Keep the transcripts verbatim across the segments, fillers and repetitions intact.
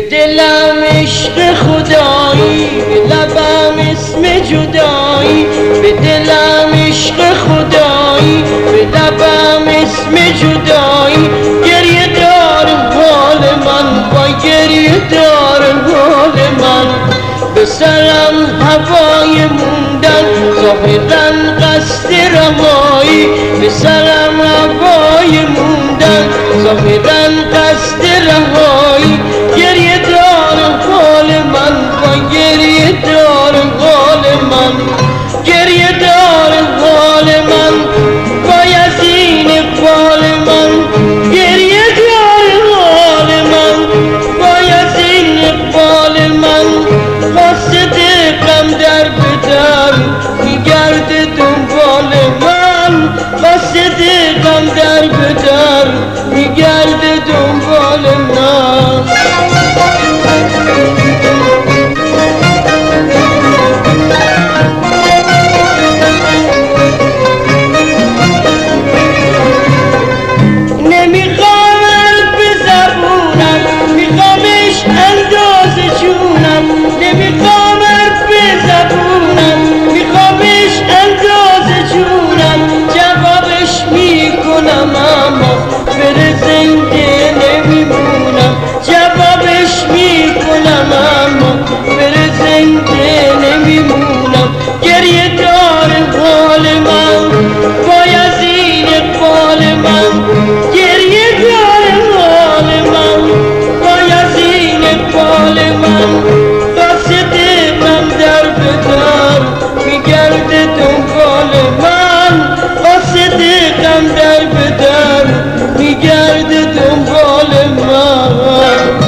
به دلم عشق خدایی، به لبم اسم جدایی. به دلم عشق خدایی، به لبم اسم جدایی. گریه دارم حال من، با گریه دارم حال من. به سرم هوای موندن، ظاهرا قصد رهایی. به سرم هوای موندن، ظاهرا قصد رهایی. گریه دارم حال من، با گریه دارم حال من. گریه دارم حال من، باید این اقبال من. گریه دارم حال من، باید این اقبال من. قصد غم در بدر میگرده دنبال من. قصد غم در بدر میگرده دنبال من. نمیخوام حرف به زبونم، میخوامش انداز جونم. نمیخوام حرف به زبونم، میخوامش انداز جونم. جوابش میکنم اما بره زنده نمیمونم. جوابش میکنم اما بره زنده نمیمونم. گریه داره حال من، باید این اقبال من. گریه داره حال من، باید این اقبال من. قصد غم در بدر میگرده دنبال من. قصد غم در بدر میگرده دنبال من.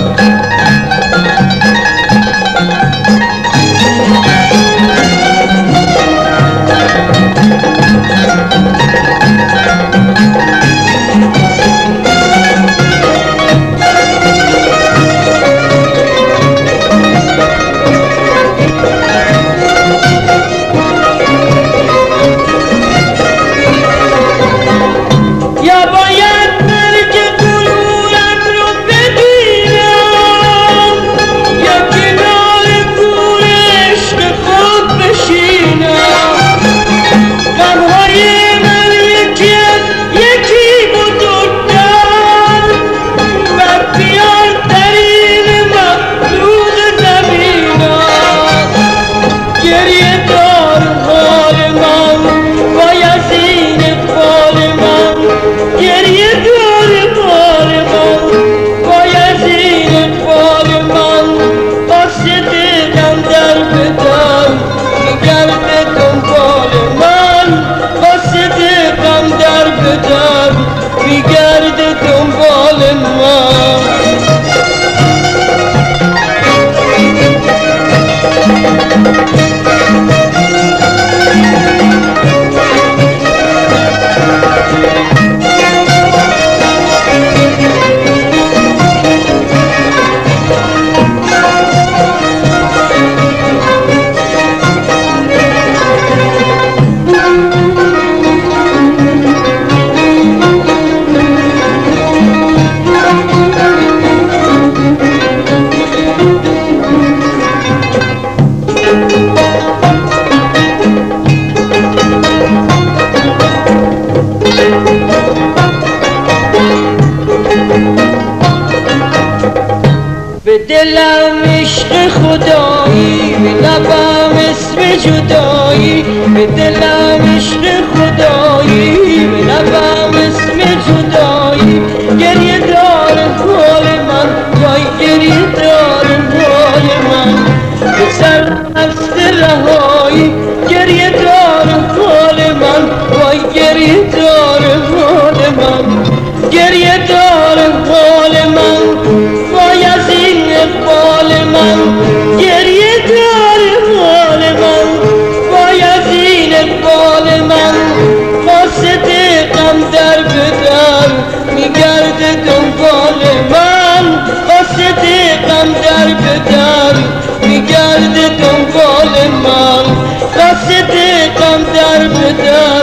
میگرده دنبال من. به دلم عشق خدایی، به لبم اسم جدایی. به دلم عشق خدایی، به لبم اسم جدایی. گریه دارم حال من، وای گریه دارم حال من. به سر قصد رهایی. گریه دارم حال من، وای گریه دارم حال من. گریه دارم حال من، باید این اقبال من. گریه دارم حال من، باید این اقبال من. قصد غم در بدر میگرده دنبال من. قصد غم در بدر میگرده دنبال من. قصد غم در بدر